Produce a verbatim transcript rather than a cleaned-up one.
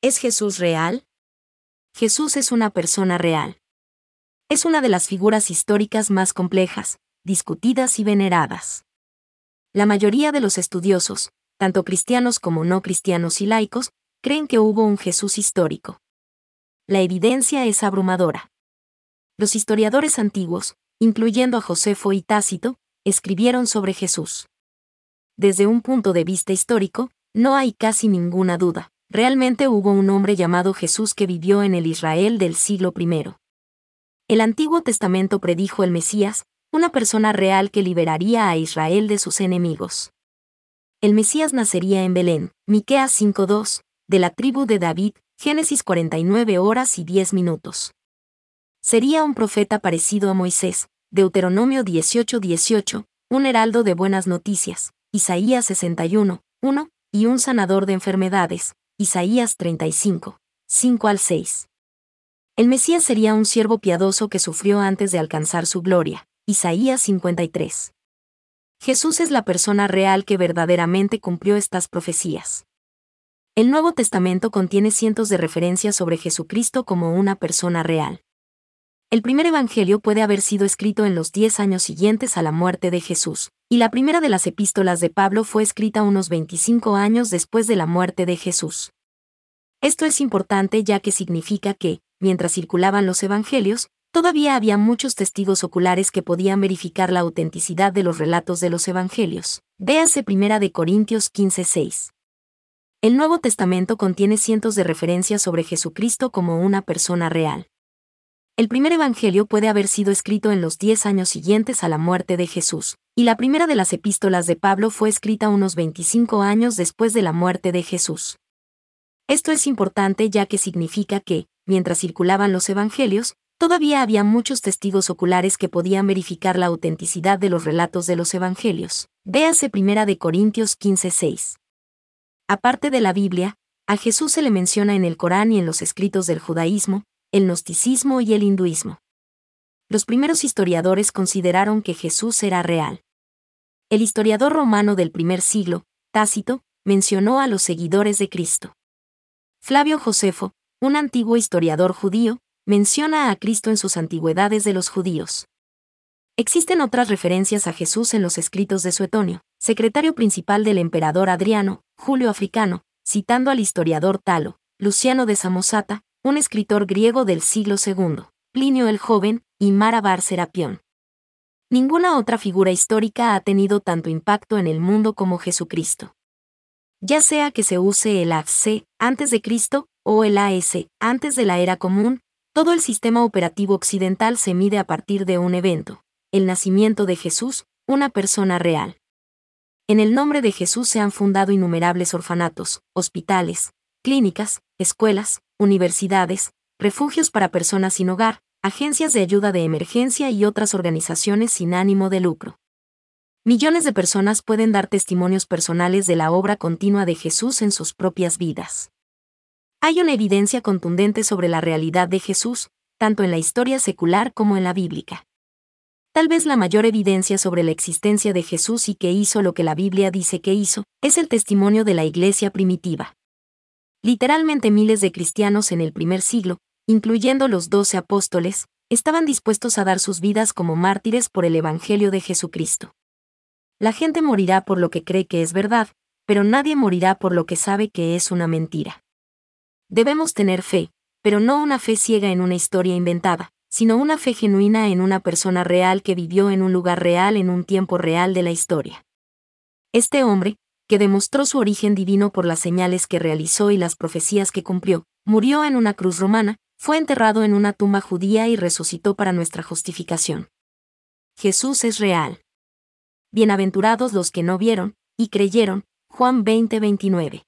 ¿Es Jesús real? Jesús es una persona real. Es una de las figuras históricas más complejas, discutidas y veneradas. La mayoría de los estudiosos, tanto cristianos como no cristianos y laicos, creen que hubo un Jesús histórico. La evidencia es abrumadora. Los historiadores antiguos, incluyendo a Josefo y Tácito, escribieron sobre Jesús. Desde un punto de vista histórico, no hay casi ninguna duda. Realmente hubo un hombre llamado Jesús que vivió en el Israel del siglo primero. El Antiguo Testamento predijo el Mesías, una persona real que liberaría a Israel de sus enemigos. El Mesías nacería en Belén, Miqueas cinco dos, de la tribu de David, Génesis cuarenta y nueve horas y diez minutos. Sería un profeta parecido a Moisés, Deuteronomio dieciocho dieciocho, un heraldo de buenas noticias, Isaías sesenta y uno, uno, y un sanador de enfermedades, Isaías treinta y cinco, cinco al seis. El Mesías sería un siervo piadoso que sufrió antes de alcanzar su gloria, Isaías cincuenta y tres. Jesús es la persona real que verdaderamente cumplió estas profecías. El Nuevo Testamento contiene cientos de referencias sobre Jesucristo como una persona real. El primer evangelio puede haber sido escrito en los diez años siguientes a la muerte de Jesús, y la primera de las epístolas de Pablo fue escrita unos veinticinco años después de la muerte de Jesús. Esto es importante ya que significa que, mientras circulaban los evangelios, todavía había muchos testigos oculares que podían verificar la autenticidad de los relatos de los evangelios. Véase Primera de Corintios quince seis. El Nuevo Testamento contiene cientos de referencias sobre Jesucristo como una persona real. El primer evangelio puede haber sido escrito en los diez años siguientes a la muerte de Jesús, y la primera de las epístolas de Pablo fue escrita unos veinticinco años después de la muerte de Jesús. Esto es importante ya que significa que, mientras circulaban los evangelios, todavía había muchos testigos oculares que podían verificar la autenticidad de los relatos de los evangelios. Véase Primera de Corintios quince seis. Aparte de la Biblia, a Jesús se le menciona en el Corán y en los escritos del judaísmo, el gnosticismo y el hinduismo. Los primeros historiadores consideraron que Jesús era real. El historiador romano del primer siglo, Tácito, mencionó a los seguidores de Cristo. Flavio Josefo, un antiguo historiador judío, menciona a Cristo en sus Antigüedades de los judíos. Existen otras referencias a Jesús en los escritos de Suetonio, secretario principal del emperador Adriano, Julio Africano, citando al historiador Talo, Luciano de Samosata, un escritor griego del siglo segundo, Plinio el Joven, y Mara Bar Serapión. Ninguna otra figura histórica ha tenido tanto impacto en el mundo como Jesucristo. Ya sea que se use el A C antes de Cristo o el A S antes de la era común, todo el sistema operativo occidental se mide a partir de un evento, el nacimiento de Jesús, una persona real. En el nombre de Jesús se han fundado innumerables orfanatos, hospitales, clínicas, escuelas, universidades, refugios para personas sin hogar, agencias de ayuda de emergencia y otras organizaciones sin ánimo de lucro. Millones de personas pueden dar testimonios personales de la obra continua de Jesús en sus propias vidas. Hay una evidencia contundente sobre la realidad de Jesús, tanto en la historia secular como en la bíblica. Tal vez la mayor evidencia sobre la existencia de Jesús y que hizo lo que la Biblia dice que hizo, es el testimonio de la Iglesia primitiva. Literalmente miles de cristianos en el primer siglo, incluyendo los doce apóstoles, estaban dispuestos a dar sus vidas como mártires por el Evangelio de Jesucristo. La gente morirá por lo que cree que es verdad, pero nadie morirá por lo que sabe que es una mentira. Debemos tener fe, pero no una fe ciega en una historia inventada, sino una fe genuina en una persona real que vivió en un lugar real en un tiempo real de la historia. Este hombre, que demostró su origen divino por las señales que realizó y las profecías que cumplió, murió en una cruz romana, fue enterrado en una tumba judía y resucitó para nuestra justificación. Jesús es real. Bienaventurados los que no vieron, y creyeron, Juan veinte veintinueve.